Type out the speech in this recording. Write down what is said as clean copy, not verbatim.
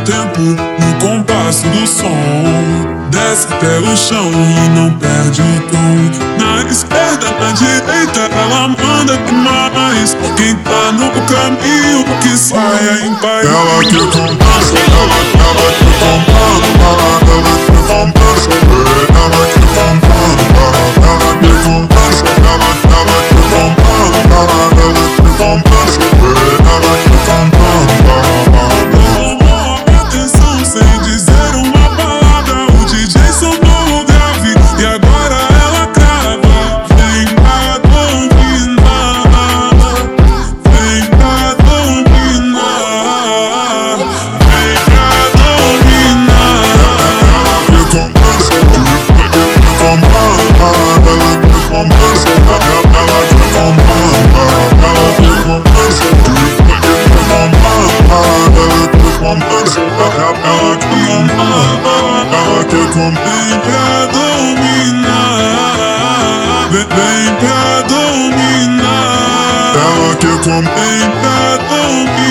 tempo no compasso do som. Desce até o chão e não perde o tom. Na esquerda, na direita, ela manda demais. Quem tá no caminho que saia em paz. Ela que compensa, ela que compensa, ela que compensa, ela que compensa, ela que compensa, ela que compensa, ela que compensa, ela que compensa. Tomou atenção sem dizer uma palavra. O DJ soltou o grave e agora ela crava. Vem pra dominar, vem pra dominar, vem pra dominar. Ela que compensa, ela que compensa, ela que compensa, ela que compensa, Vem pra dominar, vem pra dominar, ela que vem pra dominar.